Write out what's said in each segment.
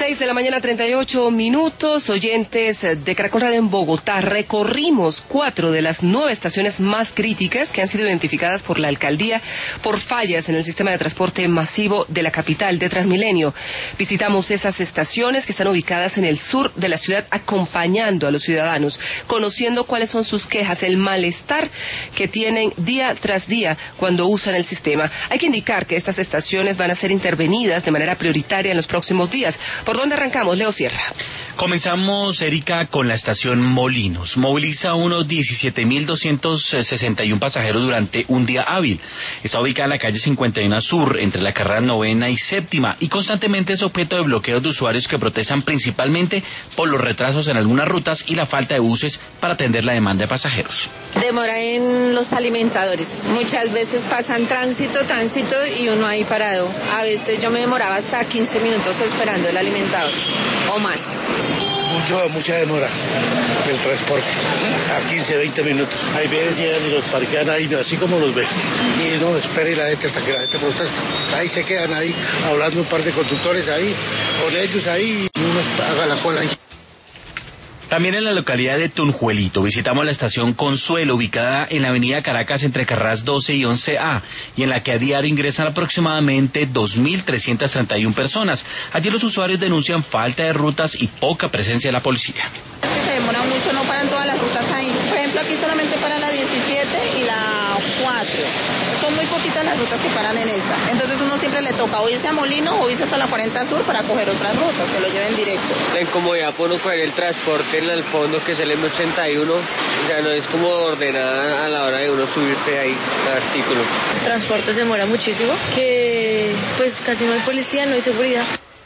6:38 a.m. Oyentes de Caracol Radio en Bogotá, recorrimos 4 de las 9 estaciones más críticas que han sido identificadas por la alcaldía por fallas en el sistema de transporte masivo de la capital de Transmilenio. Visitamos esas estaciones que están ubicadas en el sur de la ciudad, acompañando a los ciudadanos, conociendo cuáles son sus quejas, el malestar que tienen día tras día cuando usan el sistema. Hay que indicar que estas estaciones van a ser intervenidas de manera prioritaria en los próximos días. ¿Por dónde arrancamos, Leo Sierra? Comenzamos, Erika, con la estación Molinos. Moviliza unos 17.261 pasajeros durante un día hábil. Está ubicada en la calle 51 Sur, entre la carrera 9ª y 7ª, y constantemente es objeto de bloqueos de usuarios que protestan principalmente por los retrasos en algunas rutas y la falta de buses para atender la demanda de pasajeros. Demora en los alimentadores. Muchas veces pasan tránsito y uno ahí parado. A veces yo me demoraba hasta 15 minutos esperando el alimentador o más. Mucha demora del transporte, a 15, 20 minutos. Hay veces llegan y los parquean ahí, así como los ven. Y no, espere la gente hasta que la gente protesta. Ahí se quedan ahí, hablando un par de conductores ahí, con ellos ahí, y uno haga la cola ahí. También en la localidad de Tunjuelito visitamos la estación Consuelo, ubicada en la avenida Caracas entre carreras 12 y 11A, y en la que a diario ingresan aproximadamente 2.331 personas. Allí los usuarios denuncian falta de rutas y poca presencia de la policía. Se demora mucho, no paran todas las rutas ahí. Por ejemplo, aquí solamente para la 17 y la 4. Son muy poquitas las rutas que paran en esta. Entonces uno siempre le toca o irse a Molino o irse hasta la 40 Sur para coger otras rutas que lo lleven directo. La incomodidad por no coger el transporte en el fondo, que es el M81, ya no es como ordenada a la hora de uno subirse ahí al artículo. El transporte se demora muchísimo, que pues casi no hay policía, no hay seguridad.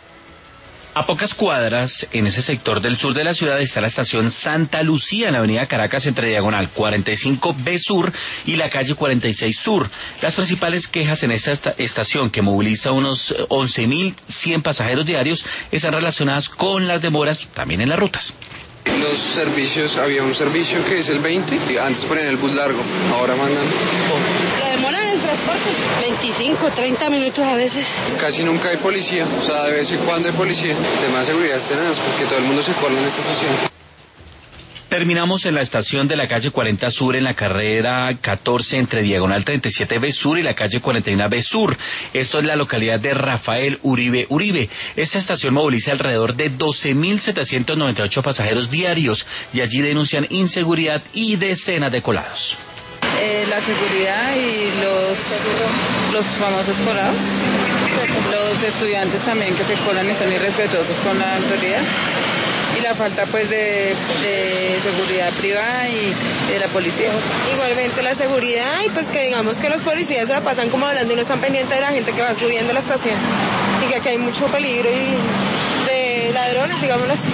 A pocas cuadras, en ese sector del sur de la ciudad, está la estación Santa Lucía, en la avenida Caracas, entre diagonal 45B Sur y la calle 46 Sur. Las principales quejas en esta estación, que moviliza unos 11.100 pasajeros diarios, están relacionadas con las demoras también en las rutas. Los servicios, había un servicio que es el 20, antes ponían el bus largo, ahora mandan... La demora en el transporte, 25, 30 minutos a veces. Casi nunca hay policía, o sea, de vez en cuando hay policía. El tema de seguridad es tenaz, porque todo el mundo se cola en esta estación. Terminamos en la estación de la calle 40 Sur, en la carrera 14 entre diagonal 37B Sur y la calle 41B Sur. Esto es la localidad de Rafael Uribe. Esta estación moviliza alrededor de 12.798 pasajeros diarios y allí denuncian inseguridad y decenas de colados. La seguridad y los famosos colados. Los estudiantes también que se colan y son irrespetuosos con la autoridad. Y la falta pues de seguridad privada y de la policía. Igualmente la seguridad y pues que digamos que los policías se la pasan como hablando y no están pendientes de la gente que va subiendo a la estación. Y que aquí hay mucho peligro y de ladrones, digámoslo así.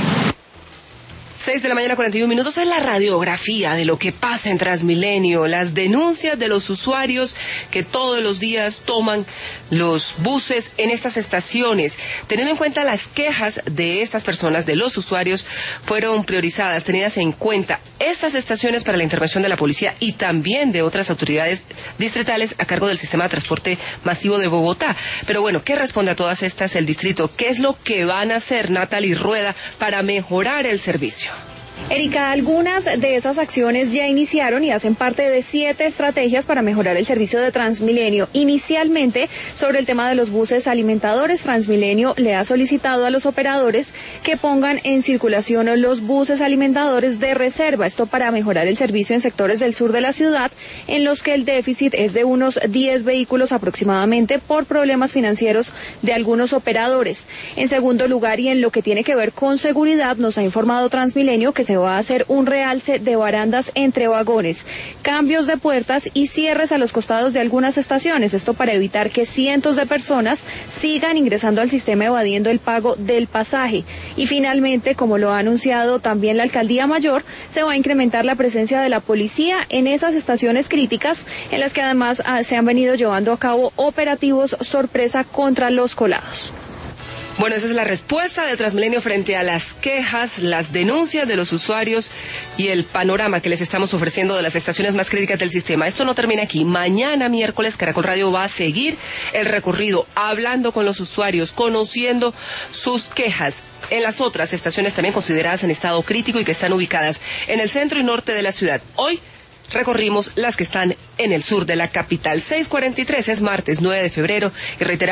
6:41 a.m. es la radiografía de lo que pasa en Transmilenio, las denuncias de los usuarios que todos los días toman los buses en estas estaciones. Teniendo en cuenta las quejas de estas personas, de los usuarios, fueron priorizadas, tenidas en cuenta estas estaciones para la intervención de la policía y también de otras autoridades distritales a cargo del sistema de transporte masivo de Bogotá. Pero bueno, ¿qué responde a todas estas el distrito? ¿Qué es lo que van a hacer Natalie Rueda para mejorar el servicio? Erika, algunas de esas acciones ya iniciaron y hacen parte de 7 estrategias para mejorar el servicio de Transmilenio. Inicialmente, sobre el tema de los buses alimentadores, Transmilenio le ha solicitado a los operadores que pongan en circulación los buses alimentadores de reserva, esto para mejorar el servicio en sectores del sur de la ciudad, en los que el déficit es de unos 10 vehículos aproximadamente por problemas financieros de algunos operadores. En segundo lugar, y en lo que tiene que ver con seguridad, nos ha informado Transmilenio que se va a hacer un realce de barandas entre vagones, cambios de puertas y cierres a los costados de algunas estaciones, esto para evitar que cientos de personas sigan ingresando al sistema evadiendo el pago del pasaje. Y finalmente, como lo ha anunciado también la Alcaldía Mayor, se va a incrementar la presencia de la policía en esas estaciones críticas, en las que además se han venido llevando a cabo operativos sorpresa contra los colados. Bueno, esa es la respuesta de Transmilenio frente a las quejas, las denuncias de los usuarios y el panorama que les estamos ofreciendo de las estaciones más críticas del sistema. Esto no termina aquí. Mañana, miércoles, Caracol Radio va a seguir el recorrido, hablando con los usuarios, conociendo sus quejas en las otras estaciones también consideradas en estado crítico y que están ubicadas en el centro y norte de la ciudad. Hoy recorrimos las que están en el sur de la capital. 6:43, es martes 9 de febrero y reiteramos